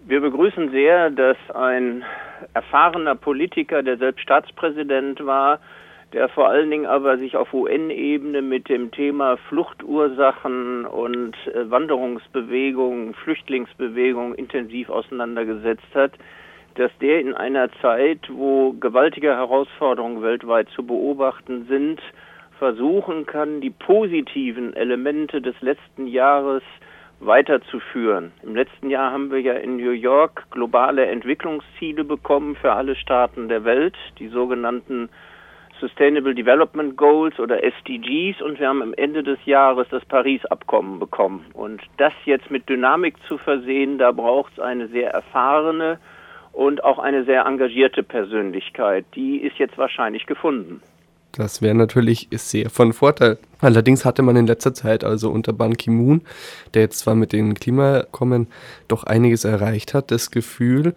Wir begrüßen sehr, dass ein erfahrener Politiker, der selbst Staatspräsident war, der vor allen Dingen aber sich auf UN-Ebene mit dem Thema Fluchtursachen und Wanderungsbewegungen, Flüchtlingsbewegungen intensiv auseinandergesetzt hat, dass der in einer Zeit, wo gewaltige Herausforderungen weltweit zu beobachten sind, versuchen kann, die positiven Elemente des letzten Jahres weiterzuführen. Im letzten Jahr haben wir ja in New York globale Entwicklungsziele bekommen für alle Staaten der Welt, die sogenannten Sustainable Development Goals oder SDGs, und wir haben am Ende des Jahres das Paris-Abkommen bekommen. Und das jetzt mit Dynamik zu versehen, da braucht es eine sehr erfahrene und auch eine sehr engagierte Persönlichkeit. Die ist jetzt wahrscheinlich gefunden. Das wäre natürlich sehr von Vorteil. Allerdings hatte man in letzter Zeit also unter Ban Ki-moon, der jetzt zwar mit den Klimaabkommen doch einiges erreicht hat, das Gefühl,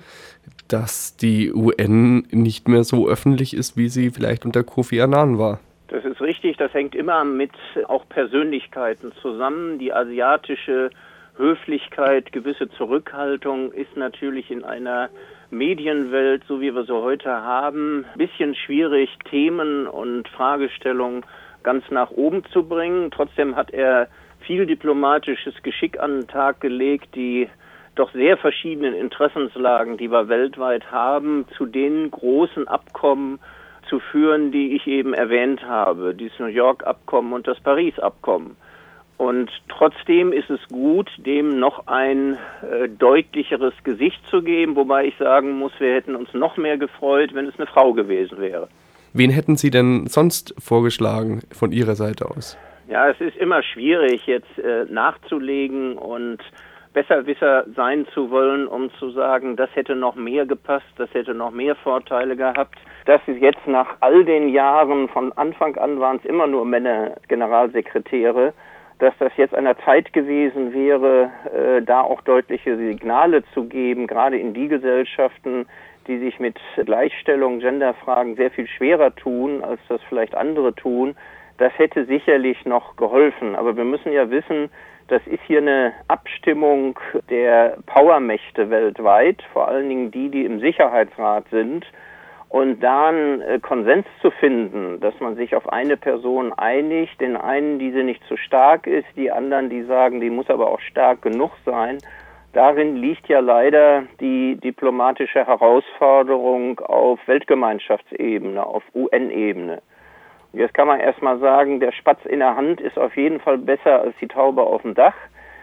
dass die UN nicht mehr so öffentlich ist, wie sie vielleicht unter Kofi Annan war. Das ist richtig, das hängt immer mit auch Persönlichkeiten zusammen. Die asiatische Höflichkeit, gewisse Zurückhaltung ist natürlich in einer Medienwelt, so wie wir sie heute haben, ein bisschen schwierig, Themen und Fragestellungen ganz nach oben zu bringen. Trotzdem hat er viel diplomatisches Geschick an den Tag gelegt, die doch sehr verschiedenen Interessenslagen, die wir weltweit haben, zu den großen Abkommen zu führen, die ich eben erwähnt habe, dieses New York-Abkommen und das Paris-Abkommen. Und trotzdem ist es gut, dem noch ein deutlicheres Gesicht zu geben, wobei ich sagen muss, wir hätten uns noch mehr gefreut, wenn es eine Frau gewesen wäre. Wen hätten Sie denn sonst vorgeschlagen von Ihrer Seite aus? Ja, es ist immer schwierig, jetzt nachzulegen und Besserwisser sein zu wollen, um zu sagen, das hätte noch mehr gepasst, das hätte noch mehr Vorteile gehabt. Das ist jetzt nach all den Jahren, von Anfang an waren es immer nur Männer Generalsekretäre, dass das jetzt an der Zeit gewesen wäre, da auch deutliche Signale zu geben, gerade in die Gesellschaften, die sich mit Gleichstellung, Genderfragen sehr viel schwerer tun, als das vielleicht andere tun. Das hätte sicherlich noch geholfen. Aber wir müssen ja wissen, das ist hier eine Abstimmung der Powermächte weltweit, vor allen Dingen die im Sicherheitsrat sind. Und da einen Konsens zu finden, dass man sich auf eine Person einigt, den einen, die sie nicht zu stark ist, die anderen, die sagen, die muss aber auch stark genug sein, darin liegt ja leider die diplomatische Herausforderung auf Weltgemeinschaftsebene, auf UN-Ebene. Und jetzt kann man erstmal sagen, der Spatz in der Hand ist auf jeden Fall besser als die Taube auf dem Dach.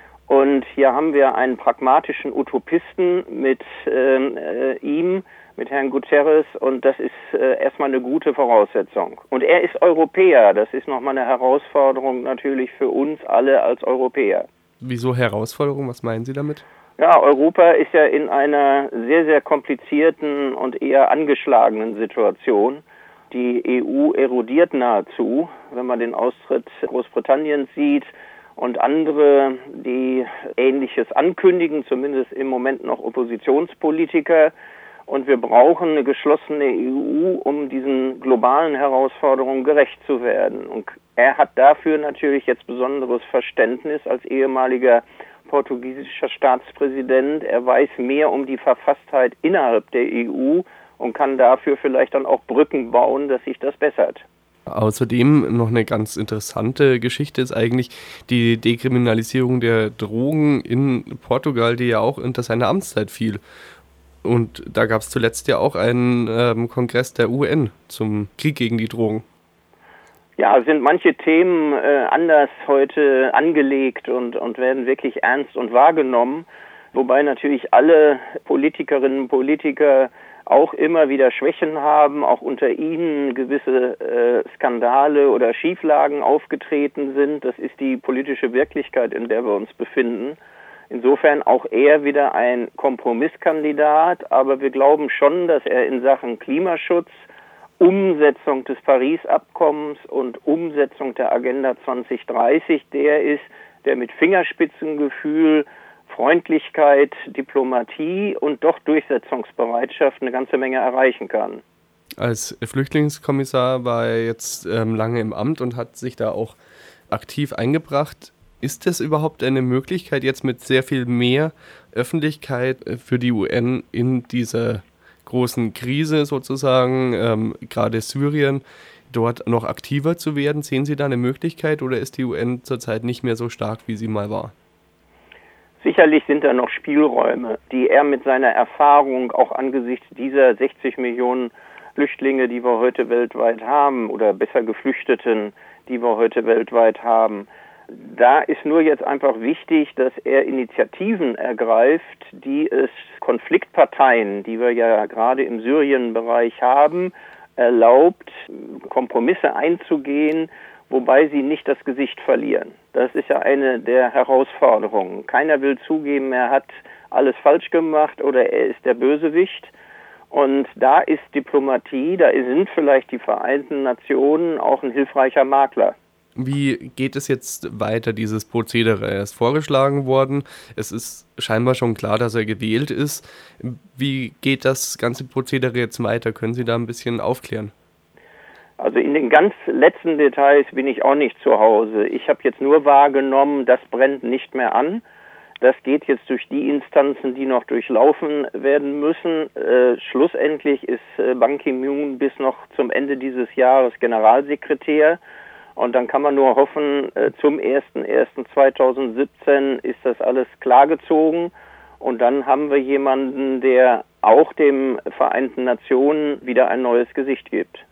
Und hier haben wir einen pragmatischen Utopisten mit ihm, mit Herrn Guterres, und das ist erstmal eine gute Voraussetzung. Und er ist Europäer, das ist nochmal eine Herausforderung natürlich für uns alle als Europäer. Wieso Herausforderung, was meinen Sie damit? Ja, Europa ist ja in einer sehr, sehr komplizierten und eher angeschlagenen Situation. Die EU erodiert nahezu, wenn man den Austritt Großbritanniens sieht und andere, die Ähnliches ankündigen, zumindest im Moment noch Oppositionspolitiker. Und wir brauchen eine geschlossene EU, um diesen globalen Herausforderungen gerecht zu werden. Und er hat dafür natürlich jetzt besonderes Verständnis als ehemaliger portugiesischer Staatspräsident. Er weiß mehr um die Verfasstheit innerhalb der EU und kann dafür vielleicht dann auch Brücken bauen, dass sich das bessert. Außerdem noch eine ganz interessante Geschichte ist eigentlich die Dekriminalisierung der Drogen in Portugal, die ja auch unter seiner Amtszeit fiel. Und da gab es zuletzt ja auch einen Kongress der UN zum Krieg gegen die Drogen. Ja, sind manche Themen anders heute angelegt und werden wirklich ernst und wahrgenommen, wobei natürlich alle Politikerinnen und Politiker auch immer wieder Schwächen haben, auch unter ihnen gewisse Skandale oder Schieflagen aufgetreten sind. Das ist die politische Wirklichkeit, in der wir uns befinden. Insofern auch er wieder ein Kompromisskandidat, aber wir glauben schon, dass er in Sachen Klimaschutz, Umsetzung des Paris-Abkommens und Umsetzung der Agenda 2030 der ist, der mit Fingerspitzengefühl, Freundlichkeit, Diplomatie und doch Durchsetzungsbereitschaft eine ganze Menge erreichen kann. Als Flüchtlingskommissar war er jetzt lange im Amt und hat sich da auch aktiv eingebracht. Ist es überhaupt eine Möglichkeit, jetzt mit sehr viel mehr Öffentlichkeit für die UN in dieser großen Krise sozusagen, gerade Syrien, dort noch aktiver zu werden? Sehen Sie da eine Möglichkeit oder ist die UN zurzeit nicht mehr so stark, wie sie mal war? Sicherlich sind da noch Spielräume, die er mit seiner Erfahrung auch angesichts dieser 60 Millionen Flüchtlinge, die wir heute weltweit haben, oder besser Geflüchteten, die wir heute weltweit haben. Da ist nur jetzt einfach wichtig, dass er Initiativen ergreift, die es Konfliktparteien, die wir ja gerade im Syrien-Bereich haben, erlaubt, Kompromisse einzugehen, wobei sie nicht das Gesicht verlieren. Das ist ja eine der Herausforderungen. Keiner will zugeben, er hat alles falsch gemacht oder er ist der Bösewicht. Und da ist Diplomatie, da sind vielleicht die Vereinten Nationen auch ein hilfreicher Makler. Wie geht es jetzt weiter, dieses Prozedere? Er ist vorgeschlagen worden. Es ist scheinbar schon klar, dass er gewählt ist. Wie geht das ganze Prozedere jetzt weiter? Können Sie da ein bisschen aufklären? Also in den ganz letzten Details bin ich auch nicht zu Hause. Ich habe jetzt nur wahrgenommen, das brennt nicht mehr an. Das geht jetzt durch die Instanzen, die noch durchlaufen werden müssen. Schlussendlich ist Ban Ki-moon bis noch zum Ende dieses Jahres Generalsekretär. Und dann kann man nur hoffen, zum 01.01.2017 ist das alles klargezogen. Und dann haben wir jemanden, der auch den Vereinten Nationen wieder ein neues Gesicht gibt.